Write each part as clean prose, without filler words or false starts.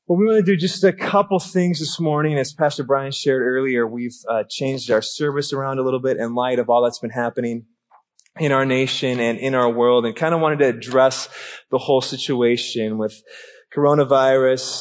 Well, we want to do just a couple things this morning. As Pastor Brian shared earlier, we've changed our service around a little bit in light of all that's been happening in our nation and in our world, and kind of wanted to address the whole situation with coronavirus,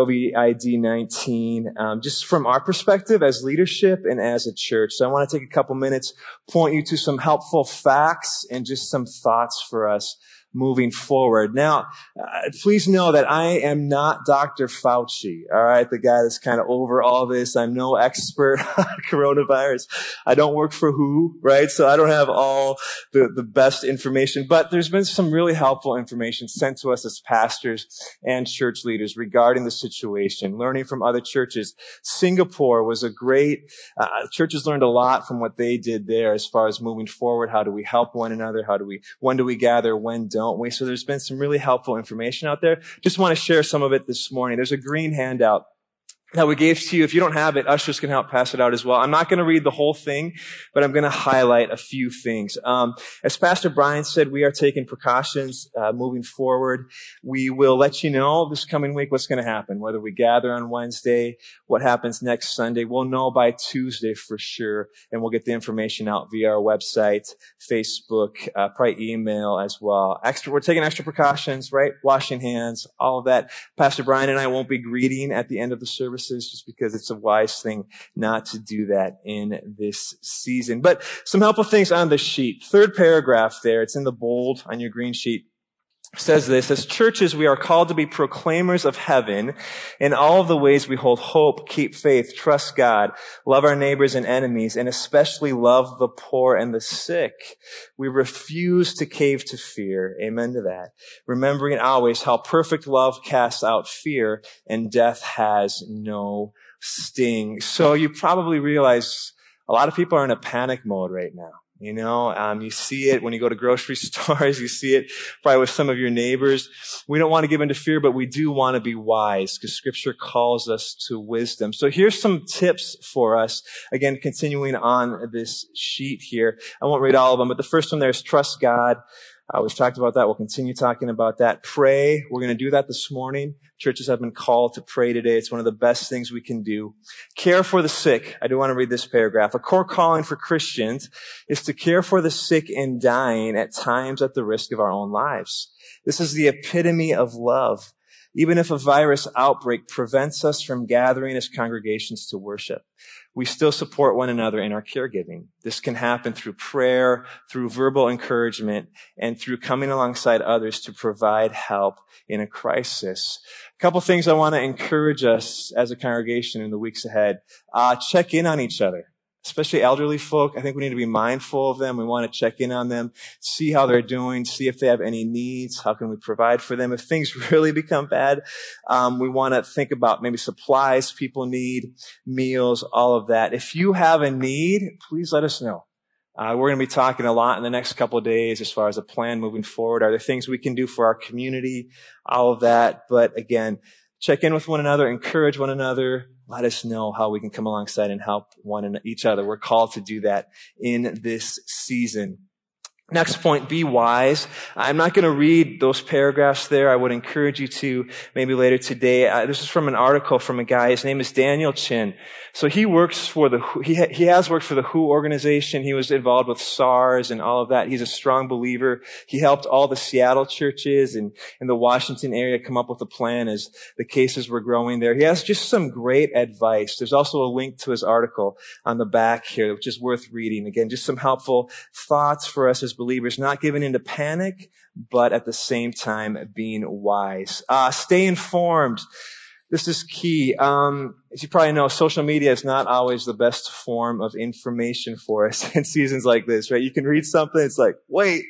COVID-19, just from our perspective as leadership and as a church. So I want to take a couple minutes, point you to some helpful facts and just some thoughts for us moving forward. Now, please know that I am not Dr. Fauci, all right, the guy that's kind of over all this. I'm no expert on coronavirus. I don't work for WHO, right? So I don't have all the best information, but there's been some really helpful information sent to us as pastors and church leaders regarding the situation, learning from other churches. Singapore was a great, churches learned a lot from what they did there as far as moving forward. How do we help one another? When do we gather? When don't we? So there's been some really helpful information out there. Just want to share some of it this morning. There's a green handout that we gave to you. If you don't have it, ushers can help pass it out as well. I'm not going to read the whole thing, but I'm going to highlight a few things. As Pastor Brian said, we are taking precautions moving forward. We will let you know this coming week what's going to happen, whether we gather on Wednesday, what happens next Sunday. We'll know by Tuesday for sure, and we'll get the information out via our website, Facebook, probably email as well. We're taking extra precautions, right? Washing hands, all of that. Pastor Brian and I won't be greeting at the end of the service, just because it's a wise thing not to do that in this season. But some helpful things on the sheet. Third paragraph there, it's in the bold on your green sheet, says this: as churches, we are called to be proclaimers of heaven in all of the ways we hold hope, keep faith, trust God, love our neighbors and enemies, and especially love the poor and the sick. We refuse to cave to fear. Amen to that. Remembering always how perfect love casts out fear and death has no sting. So you probably realize a lot of people are in a panic mode right now. You know, you see it when you go to grocery stores. You see it probably with some of your neighbors. We don't want to give into fear, but we do want to be wise because Scripture calls us to wisdom. So here's some tips for us. Again, continuing on this sheet here. I won't read all of them, but the first one there is trust God. We've talked about that. We'll continue talking about that. Pray. We're going to do that this morning. Churches have been called to pray today. It's one of the best things we can do. Care for the sick. I do want to read this paragraph. A core calling for Christians is to care for the sick and dying at times at the risk of our own lives. This is the epitome of love. Even if a virus outbreak prevents us from gathering as congregations to worship, we still support one another in our caregiving. This can happen through prayer, through verbal encouragement, and through coming alongside others to provide help in a crisis. A couple things I want to encourage us as a congregation in the weeks ahead. Check in on each other. Especially elderly folk, I think we need to be mindful of them. We want to check in on them, see how they're doing, see if they have any needs. How can we provide for them? If things really become bad, we want to think about maybe supplies people need, meals, all of that. If you have a need, please let us know. We're going to be talking a lot in the next couple of days as far as a plan moving forward. Are there things we can do for our community? All of that. But again, check in with one another, encourage one another. Let us know how we can come alongside and help each other. We're called to do that in this season. Next point, be wise. I'm not going to read those paragraphs there. I would encourage you to maybe later today. This is from an article from a guy. His name is Daniel Chin. So he works for he has worked for the WHO organization. He was involved with SARS and all of that. He's a strong believer. He helped all the Seattle churches and in the Washington area come up with a plan as the cases were growing there. He has just some great advice. There's also a link to his article on the back here, which is worth reading. Again, just some helpful thoughts for us as believers, not giving into panic, but at the same time being wise. Stay informed. This is key. As you probably know, social media is not always the best form of information for us in seasons like this, right? You can read something, it's like, wait,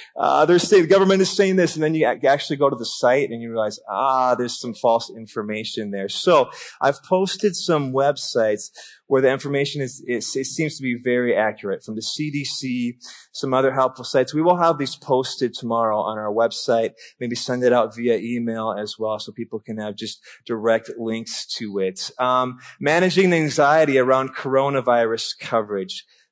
the government is saying this, and then you actually go to the site and you realize, there's some false information there. So I've posted some websites where the information it seems to be very accurate, from the CDC, some other helpful sites. We will have these posted tomorrow on our website, maybe send it out via email as well so people can have just direct links to it. Managing the anxiety around coronavirus coverage.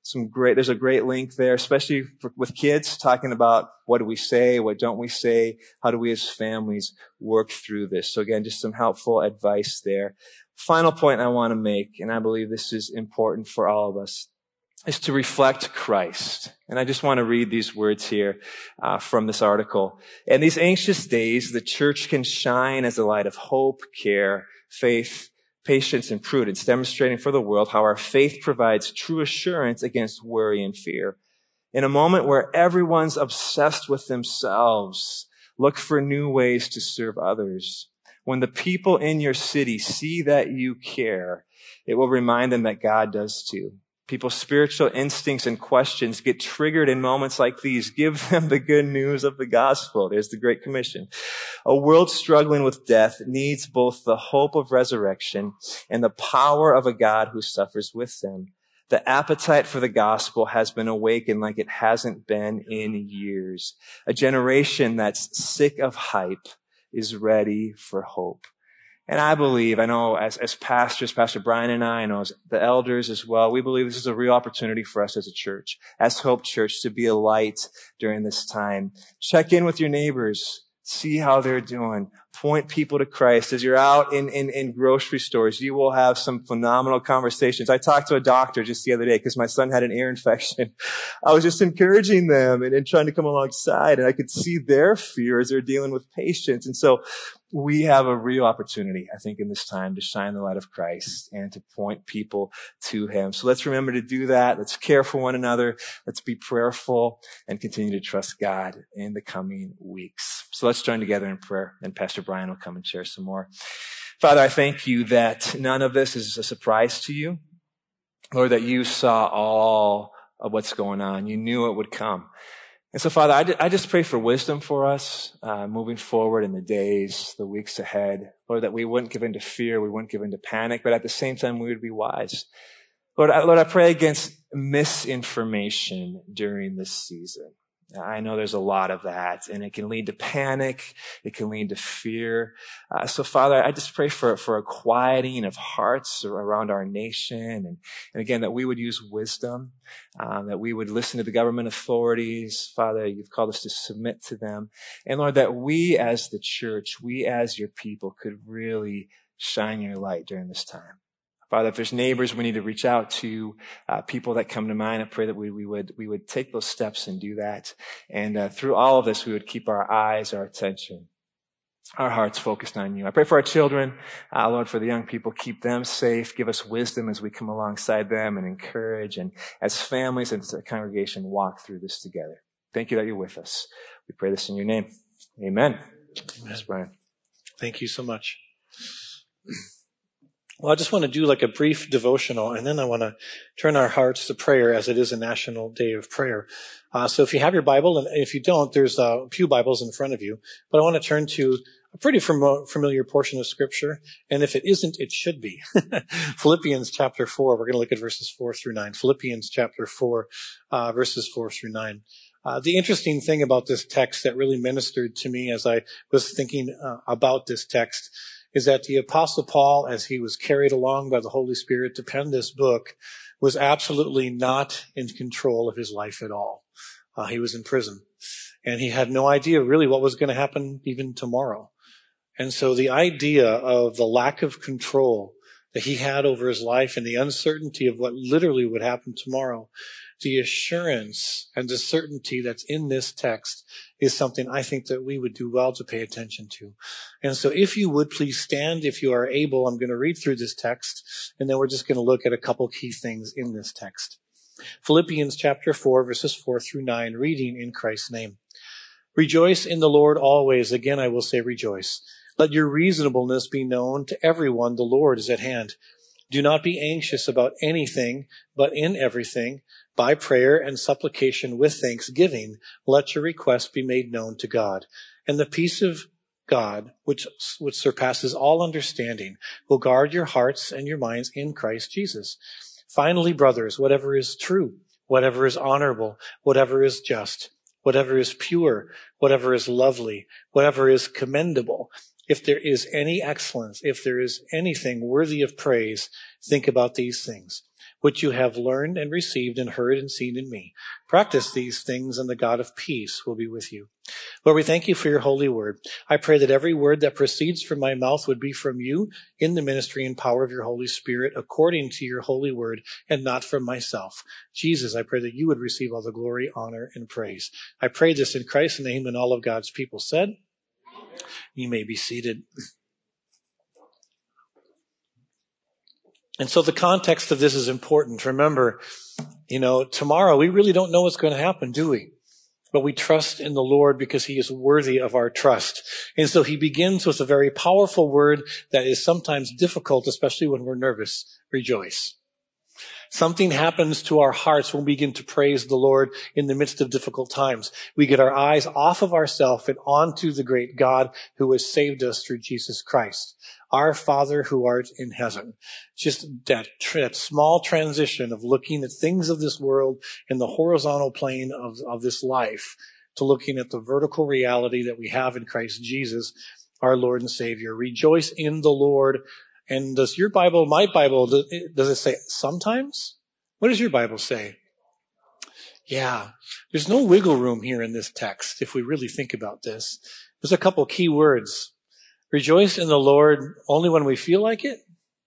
there's a great link there, especially with kids, talking about what do we say, what don't we say, how do we as families work through this. So again, just some helpful advice there. Final point I want to make, and I believe this is important for all of us, is to reflect Christ. And I just want to read these words here from this article. In these anxious days, the church can shine as a light of hope, care, faith, patience, and prudence, demonstrating for the world how our faith provides true assurance against worry and fear. In a moment where everyone's obsessed with themselves, look for new ways to serve others. When the people in your city see that you care, it will remind them that God does too. People's spiritual instincts and questions get triggered in moments like these. Give them the good news of the gospel. There's the Great Commission. A world struggling with death needs both the hope of resurrection and the power of a God who suffers with them. The appetite for the gospel has been awakened like it hasn't been in years. A generation that's sick of hype is ready for hope. And I believe, I know as pastors, Pastor Brian and I know as the elders as well, we believe this is a real opportunity for us as a church, as Hope Church, to be a light during this time. Check in with your neighbors. See how they're doing. Point people to Christ. As you're out in grocery stores, you will have some phenomenal conversations. I talked to a doctor just the other day because my son had an ear infection. I was just encouraging them and trying to come alongside, and I could see their fear as they're dealing with patients. And so we have a real opportunity, I think, in this time to shine the light of Christ and to point people to Him. So let's remember to do that. Let's care for one another. Let's be prayerful and continue to trust God in the coming weeks. So let's join together in prayer, and Pastor Brian will come and share some more. Father, I thank you that none of this is a surprise to you. Lord, that you saw all of what's going on. You knew it would come. And so, Father, I just pray for wisdom for us moving forward in the days, the weeks ahead. Lord, that we wouldn't give in to fear, we wouldn't give in to panic, but at the same time, we would be wise. Lord, I pray against misinformation during this season. I know there's a lot of that, and it can lead to panic. It can lead to fear. So, Father, I just pray for a quieting of hearts around our nation. And again, that we would use wisdom, that we would listen to the government authorities. Father, you've called us to submit to them. And Lord, that we as the church, we as your people could really shine your light during this time. Father, if there's neighbors we need to reach out to, people that come to mind, I pray that we would take those steps and do that. And through all of this, we would keep our eyes, our attention, our hearts focused on you. I pray for our children, Lord, for the young people, keep them safe. Give us wisdom as we come alongside them and encourage. And as families and as a congregation, walk through this together. Thank you that you're with us. We pray this in your name. Amen. Yes, Brian. Thank you so much. Well, I just want to do like a brief devotional, and then I want to turn our hearts to prayer as it is a National Day of Prayer. So if you have your Bible, and if you don't, there's a few Bibles in front of you. But I want to turn to a pretty familiar portion of Scripture, and if it isn't, it should be. Philippians chapter 4, we're going to look at verses 4 through 9. Philippians chapter 4, verses 4 through 9. The interesting thing about this text that really ministered to me as I was thinking about this text is that the Apostle Paul, as he was carried along by the Holy Spirit to pen this book, was absolutely not in control of his life at all. He was in prison, and he had no idea really what was going to happen even tomorrow. And so the idea of the lack of control that he had over his life and the uncertainty of what literally would happen tomorrow, the assurance and the certainty that's in this text is something I think that we would do well to pay attention to. And so if you would please stand, if you are able, I'm going to read through this text, and then we're just going to look at a couple key things in this text. Philippians chapter 4, verses 4 through 9, reading in Christ's name. Rejoice in the Lord always. Again, I will say rejoice. Let your reasonableness be known to everyone. The Lord is at hand. Do not be anxious about anything, but in everything, by prayer and supplication with thanksgiving, let your requests be made known to God. And the peace of God, which surpasses all understanding, will guard your hearts and your minds in Christ Jesus. Finally, brothers, whatever is true, whatever is honorable, whatever is just, whatever is pure, whatever is lovely, whatever is commendable, if there is any excellence, if there is anything worthy of praise, think about these things. which you have learned and received and heard and seen in me. Practice these things, and the God of peace will be with you. Lord, we thank you for your holy word. I pray that every word that proceeds from my mouth would be from you in the ministry and power of your Holy Spirit, according to your holy word, and not from myself. Jesus, I pray that you would receive all the glory, honor, and praise. I pray this in Christ's name, and all of God's people said, you may be seated. And so the context of this is important. Remember, tomorrow we really don't know what's going to happen, do we? But we trust in the Lord because he is worthy of our trust. And so he begins with a very powerful word that is sometimes difficult, especially when we're nervous. Rejoice. Something happens to our hearts when we begin to praise the Lord in the midst of difficult times. We get our eyes off of ourselves and onto the great God who has saved us through Jesus Christ. Our Father who art in heaven. Just that small transition of looking at things of this world in the horizontal plane of this life to looking at the vertical reality that we have in Christ Jesus, our Lord and Savior. Rejoice in the Lord. And does your Bible, my Bible, does it say sometimes? What does your Bible say? Yeah, there's no wiggle room here in this text if we really think about this. There's a couple key words. Rejoice in the Lord only when we feel like it?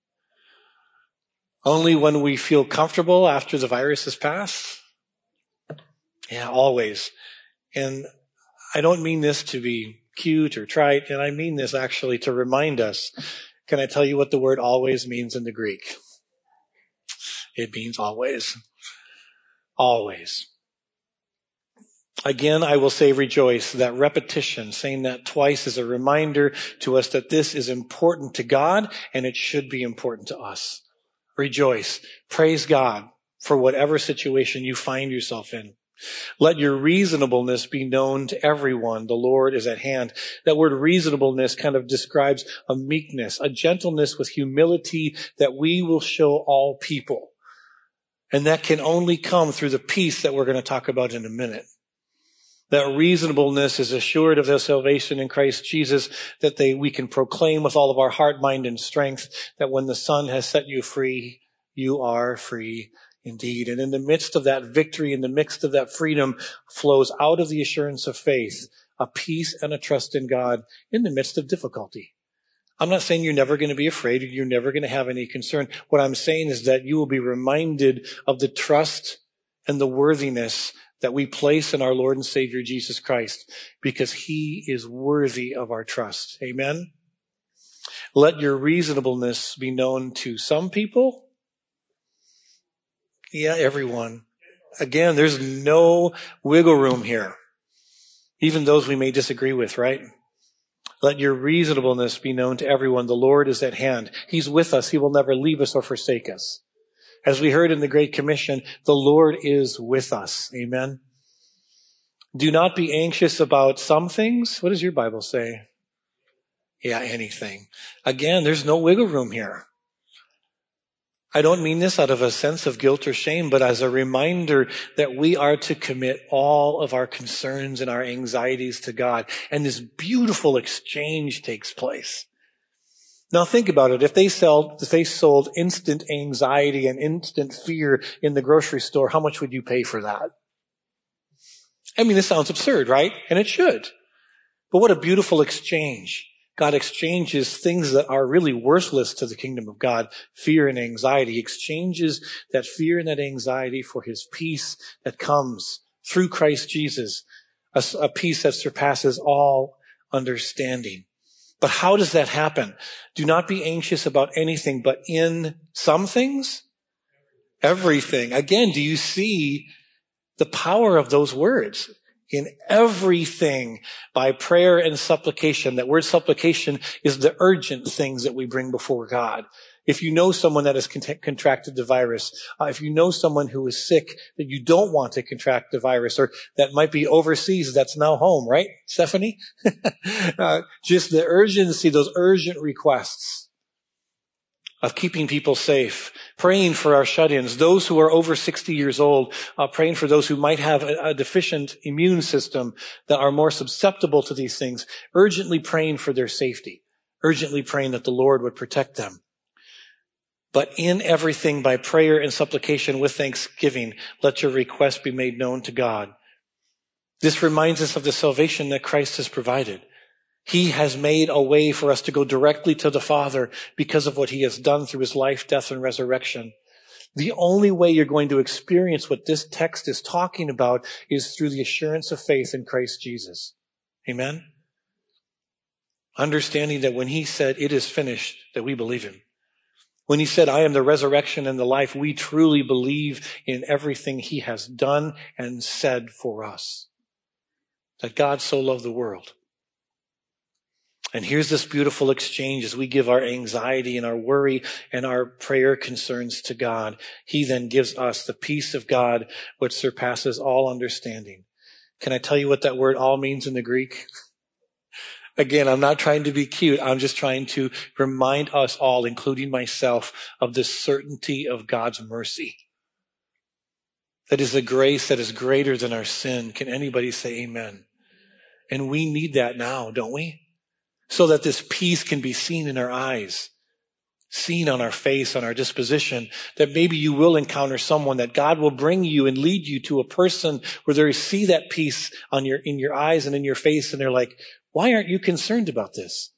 Only when we feel comfortable after the virus has passed? Yeah, always. And I don't mean this to be cute or trite, and I mean this actually to remind us. Can I tell you what the word always means in the Greek? It means always. Always. Again, I will say rejoice. That repetition, saying that twice, is a reminder to us that this is important to God and it should be important to us. Rejoice. Praise God for whatever situation you find yourself in. Let your reasonableness be known to everyone. The Lord is at hand. That word reasonableness kind of describes a meekness, a gentleness with humility that we will show all people. And that can only come through the peace that we're going to talk about in a minute. That reasonableness is assured of their salvation in Christ Jesus, that we can proclaim with all of our heart, mind, and strength that when the Son has set you free, you are free indeed. And in the midst of that victory, in the midst of that freedom, flows out of the assurance of faith, a peace and a trust in God in the midst of difficulty. I'm not saying you're never going to be afraid or you're never going to have any concern. What I'm saying is that you will be reminded of the trust and the worthiness that we place in our Lord and Savior Jesus Christ because he is worthy of our trust. Amen? Let your reasonableness be known to some people. Yeah, everyone. Again, there's no wiggle room here. Even those we may disagree with, right? Let your reasonableness be known to everyone. The Lord is at hand. He's with us. He will never leave us or forsake us. As we heard in the Great Commission, the Lord is with us. Amen. Do not be anxious about some things. What does your Bible say? Yeah, anything. Again, there's no wiggle room here. I don't mean this out of a sense of guilt or shame, but as a reminder that we are to commit all of our concerns and our anxieties to God. And this beautiful exchange takes place. Now think about it. If they sold instant anxiety and instant fear in the grocery store, how much would you pay for that? I mean, this sounds absurd, right? And it should. But what a beautiful exchange. God exchanges things that are really worthless to the kingdom of God, fear and anxiety. He exchanges that fear and that anxiety for his peace that comes through Christ Jesus, a peace that surpasses all understanding. But how does that happen? Do not be anxious about anything, but in some things, everything. Again, do you see the power of those words? In everything, by prayer and supplication. That word supplication is the urgent things that we bring before God. If you know someone that has contracted the virus, if you know someone who is sick that you don't want to contract the virus, or that might be overseas that's now home, right, Stephanie? Just the urgency, those urgent requests of keeping people safe, praying for our shut-ins, those who are over 60 years old, praying for those who might have a deficient immune system that are more susceptible to these things, urgently praying for their safety, urgently praying that the Lord would protect them. But in everything by prayer and supplication with thanksgiving, let your requests be made known to God. This reminds us of the salvation that Christ has provided. He has made a way for us to go directly to the Father because of what he has done through his life, death, and resurrection. The only way you're going to experience what this text is talking about is through the assurance of faith in Christ Jesus. Amen? Understanding that when he said, "It is finished," that we believe him. When he said, "I am the resurrection and the life," we truly believe in everything he has done and said for us. That God so loved the world. And here's this beautiful exchange as we give our anxiety and our worry and our prayer concerns to God. He then gives us the peace of God, which surpasses all understanding. Can I tell you what that word "all" means in the Greek? Again, I'm not trying to be cute. I'm just trying to remind us all, including myself, of the certainty of God's mercy. That is a grace that is greater than our sin. Can anybody say amen? And we need that now, don't we? So that this peace can be seen in our eyes, seen on our face, on our disposition, that maybe you will encounter someone, that God will bring you and lead you to a person where they see that peace in your eyes and in your face, and they're like, "Why aren't you concerned about this?"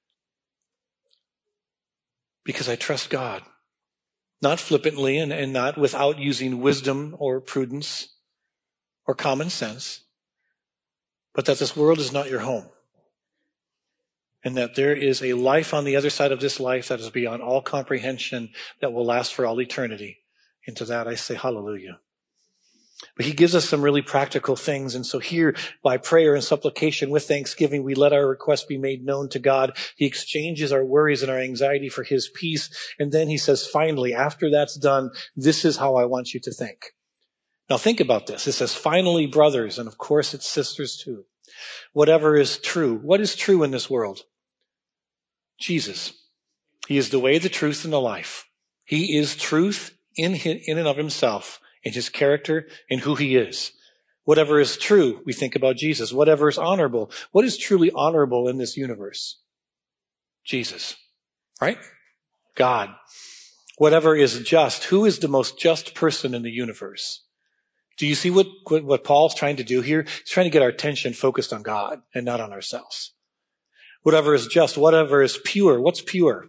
Because I trust God. Not flippantly and not without using wisdom or prudence or common sense, but that this world is not your home. And that there is a life on the other side of this life that is beyond all comprehension, that will last for all eternity. And to that I say hallelujah. But he gives us some really practical things. And so here, by prayer and supplication with thanksgiving, we let our requests be made known to God. He exchanges our worries and our anxiety for his peace. And then he says, finally, after that's done, this is how I want you to think. Now think about this. It says, finally, brothers, and of course it's sisters too. Whatever is true. What is true in this world? Jesus. He is the way, the truth, and the life. He is truth in and of himself, in his character, in who he is. Whatever is true, we think about Jesus. Whatever is honorable. What is truly honorable in this universe? Jesus. Right? God. Whatever is just. Who is the most just person in the universe? Do you see what Paul's trying to do here? He's trying to get our attention focused on God and not on ourselves. Whatever is just. Whatever is pure. What's pure?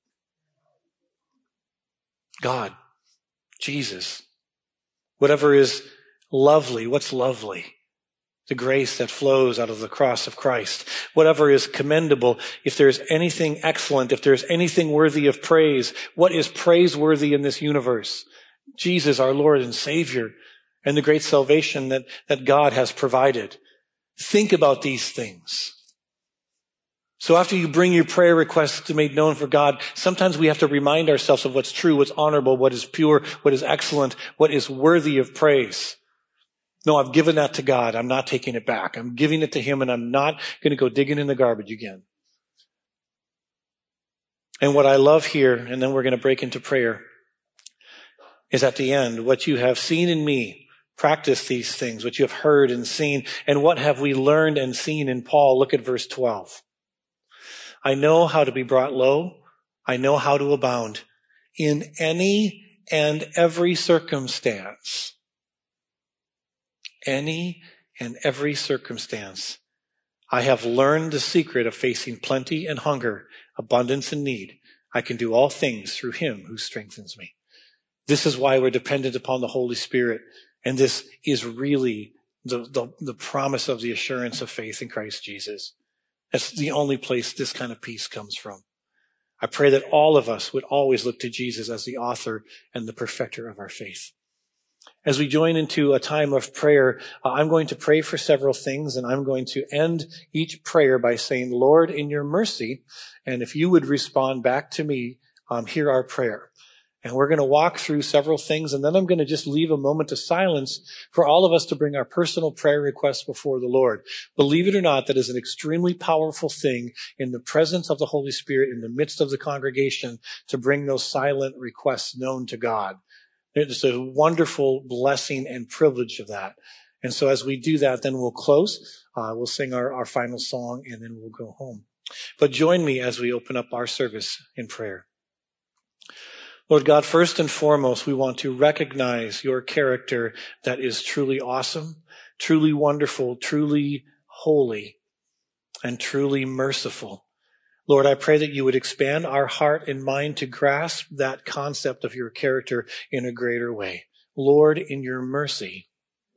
God. Jesus. Whatever is lovely, what's lovely? The grace that flows out of the cross of Christ. Whatever is commendable, if there's anything excellent, if there's anything worthy of praise, what is praiseworthy in this universe? Jesus, our Lord and Savior, and the great salvation that God has provided. Think about these things. So after you bring your prayer requests made known for God, sometimes we have to remind ourselves of what's true, what's honorable, what is pure, what is excellent, what is worthy of praise. No, I've given that to God. I'm not taking it back. I'm giving it to him, and I'm not going to go digging in the garbage again. And what I love here, and then we're going to break into prayer, is at the end, what you have seen in me, practice these things, what you have heard and seen, and what have we learned and seen in Paul? Look at verse 12. I know how to be brought low. I know how to abound in any and every circumstance. Any and every circumstance. I have learned the secret of facing plenty and hunger, abundance and need. I can do all things through him who strengthens me. This is why we're dependent upon the Holy Spirit. And this is really the promise of the assurance of faith in Christ Jesus. That's the only place this kind of peace comes from. I pray that all of us would always look to Jesus as the author and the perfecter of our faith. As we join into a time of prayer, I'm going to pray for several things, and I'm going to end each prayer by saying, Lord, in your mercy, and if you would respond back to me, hear our prayer. And we're going to walk through several things, and then I'm going to just leave a moment of silence for all of us to bring our personal prayer requests before the Lord. Believe it or not, that is an extremely powerful thing in the presence of the Holy Spirit, in the midst of the congregation, to bring those silent requests known to God. There's a wonderful blessing and privilege of that. And so as we do that, then we'll close. We'll sing our final song, and then we'll go home. But join me as we open up our service in prayer. Lord God, first and foremost, we want to recognize your character that is truly awesome, truly wonderful, truly holy, and truly merciful. Lord, I pray that you would expand our heart and mind to grasp that concept of your character in a greater way. Lord, in your mercy.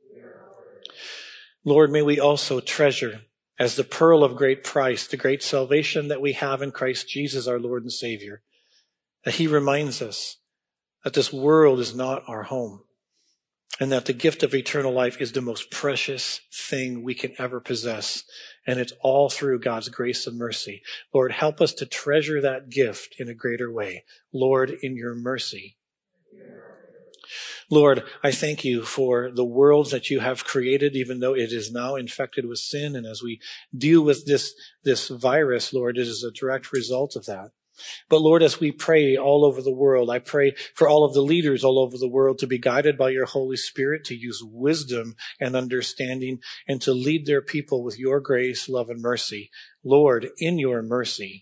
Lord, may we also treasure as the pearl of great price, the great salvation that we have in Christ Jesus, our Lord and Savior, that he reminds us that this world is not our home and that the gift of eternal life is the most precious thing we can ever possess. And it's all through God's grace and mercy. Lord, help us to treasure that gift in a greater way. Lord, in your mercy. Lord, I thank you for the world that you have created, even though it is now infected with sin. And as we deal with this virus, Lord, it is a direct result of that. But Lord, as we pray all over the world, I pray for all of the leaders all over the world to be guided by your Holy Spirit, to use wisdom and understanding, and to lead their people with your grace, love, and mercy. Lord, in your mercy.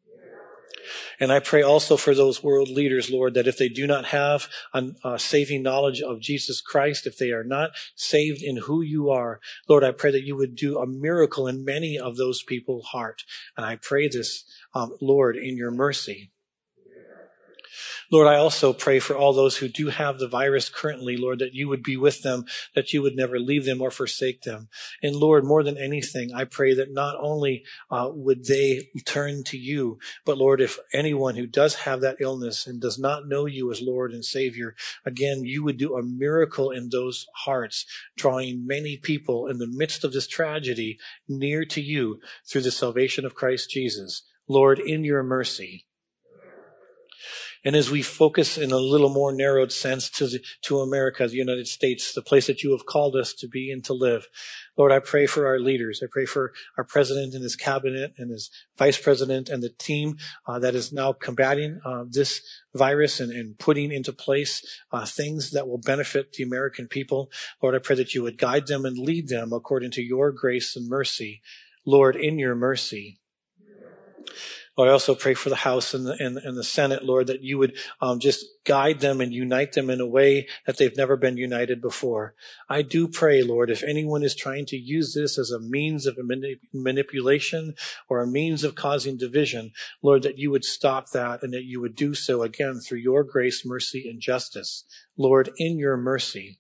And I pray also for those world leaders, Lord, that if they do not have a saving knowledge of Jesus Christ, if they are not saved in who you are, Lord, I pray that you would do a miracle in many of those people's heart. And I pray this, Lord, in your mercy. Lord, I also pray for all those who do have the virus currently, Lord, that you would be with them, that you would never leave them or forsake them. And Lord, more than anything, I pray that not only would they turn to you, but Lord, if anyone who does have that illness and does not know you as Lord and Savior, again, you would do a miracle in those hearts, drawing many people in the midst of this tragedy near to you through the salvation of Christ Jesus. Lord, in your mercy. And as we focus in a little more narrowed sense to America, the United States, the place that you have called us to be and to live, Lord, I pray for our leaders. I pray for our president and his cabinet and his vice president and the team that is now combating this virus and putting into place things that will benefit the American people. Lord, I pray that you would guide them and lead them according to your grace and mercy. Lord, in your mercy. Lord, I also pray for the House and the Senate, Lord, that you would just guide them and unite them in a way that they've never been united before. I do pray, Lord, if anyone is trying to use this as a means of manipulation or a means of causing division, Lord, that you would stop that and that you would do so again through your grace, mercy, and justice. Lord, in your mercy.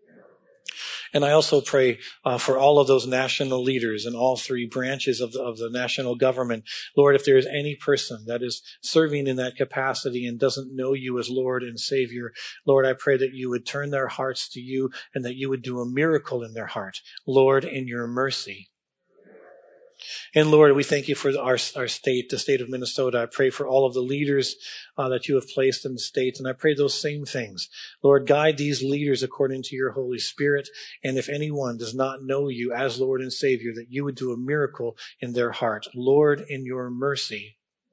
And I also pray for all of those national leaders in all three branches of the national government. Lord, if there is any person that is serving in that capacity and doesn't know you as Lord and Savior, Lord, I pray that you would turn their hearts to you and that you would do a miracle in their heart. Lord, in your mercy. And Lord, we thank you for our state, the state of Minnesota. I pray for all of the leaders that you have placed in the state. And I pray those same things. Lord, guide these leaders according to your Holy Spirit. And if anyone does not know you as Lord and Savior, that you would do a miracle in their heart. Lord, in your mercy.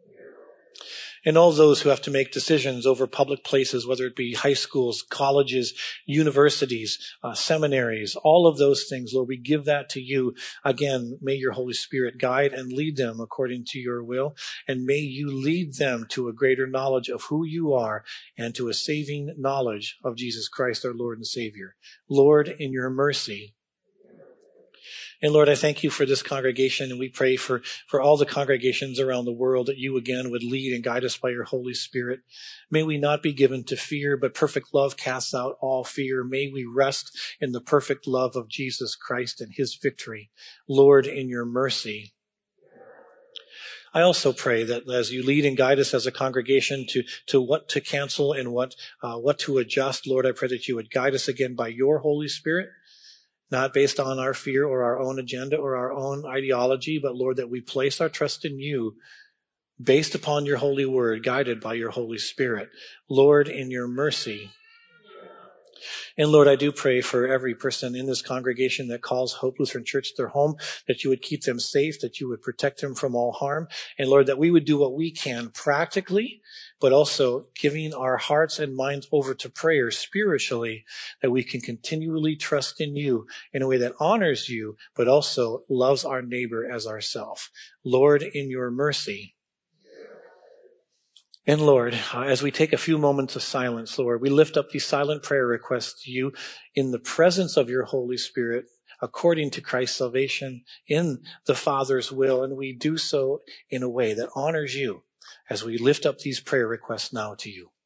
And all those who have to make decisions over public places, whether it be high schools, colleges, universities, seminaries, all of those things, Lord, we give that to you. Again, may your Holy Spirit guide and lead them according to your will. And may you lead them to a greater knowledge of who you are and to a saving knowledge of Jesus Christ, our Lord and Savior. Lord, in your mercy. And Lord, I thank you for this congregation, and we pray for all the congregations around the world that you again would lead and guide us by your Holy Spirit. May we not be given to fear, but perfect love casts out all fear. May we rest in the perfect love of Jesus Christ and his victory. Lord, in your mercy. I also pray that as you lead and guide us as a congregation to what to cancel and what to adjust, Lord, I pray that you would guide us again by your Holy Spirit. Not based on our fear or our own agenda or our own ideology, but Lord, that we place our trust in you based upon your holy word, guided by your Holy Spirit. Lord, in your mercy. And Lord, I do pray for every person in this congregation that calls Hope Lutheran Church their home, that you would keep them safe, that you would protect them from all harm. And Lord, that we would do what we can practically, but also giving our hearts and minds over to prayer spiritually, that we can continually trust in you in a way that honors you, but also loves our neighbor as ourself. Lord, in your mercy. And Lord, as we take a few moments of silence, Lord, we lift up these silent prayer requests to you in the presence of your Holy Spirit, according to Christ's salvation, in the Father's will, and we do so in a way that honors you as we lift up these prayer requests now to you.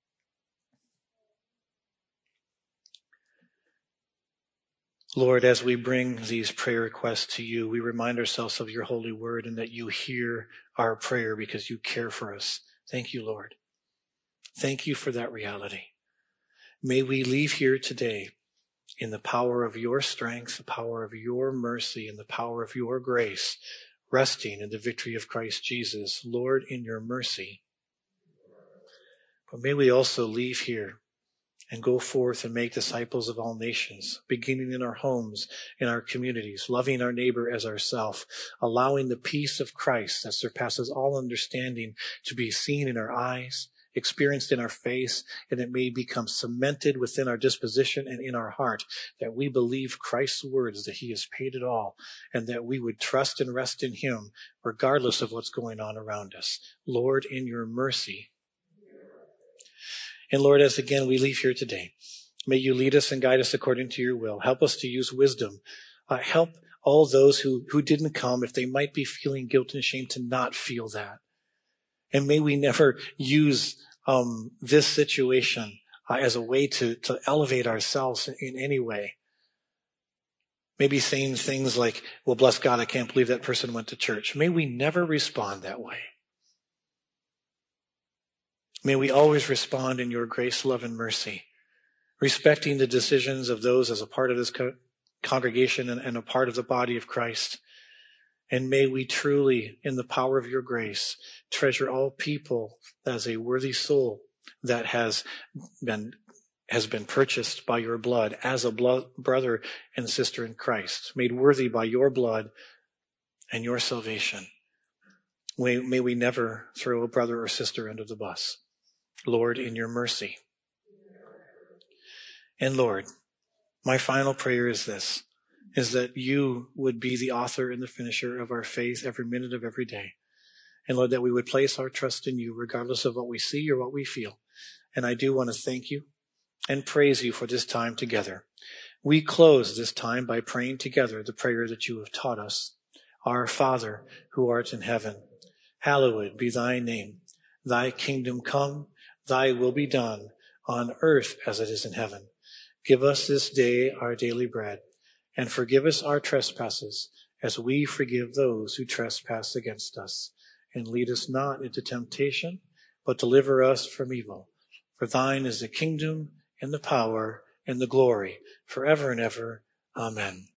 Lord, as we bring these prayer requests to you, we remind ourselves of your holy word and that you hear our prayer because you care for us. Thank you, Lord. Thank you for that reality. May we leave here today in the power of your strength, the power of your mercy, and the power of your grace, resting in the victory of Christ Jesus. Lord, in your mercy. But may we also leave here and go forth and make disciples of all nations, beginning in our homes, in our communities, loving our neighbor as ourselves, allowing the peace of Christ that surpasses all understanding to be seen in our eyes, experienced in our face, and it may become cemented within our disposition and in our heart, that we believe Christ's words, that he has paid it all, and that we would trust and rest in him, regardless of what's going on around us. Lord, in your mercy. And Lord, as again we leave here today, may you lead us and guide us according to your will. Help us to use wisdom. Help all those who didn't come, if they might be feeling guilt and shame, to not feel that. And may we never use this situation as a way to elevate ourselves in any way. Maybe saying things like, well, bless God, I can't believe that person went to church. May we never respond that way. May we always respond in your grace, love, and mercy, respecting the decisions of those as a part of this congregation and a part of the body of Christ. And may we truly, in the power of your grace, treasure all people as a worthy soul that has been purchased by your blood as a brother and sister in Christ, made worthy by your blood and your salvation. May we never throw a brother or sister under the bus. Lord, in your mercy. And Lord, my final prayer is this, is that you would be the author and the finisher of our faith every minute of every day. And Lord, that we would place our trust in you regardless of what we see or what we feel. And I do want to thank you and praise you for this time together. We close this time by praying together the prayer that you have taught us. Our Father, who art in heaven, hallowed be thy name. Thy kingdom come, thy will be done on earth as it is in heaven. Give us this day our daily bread, and forgive us our trespasses as we forgive those who trespass against us. And lead us not into temptation, but deliver us from evil. For thine is the kingdom and the power and the glory forever and ever. Amen.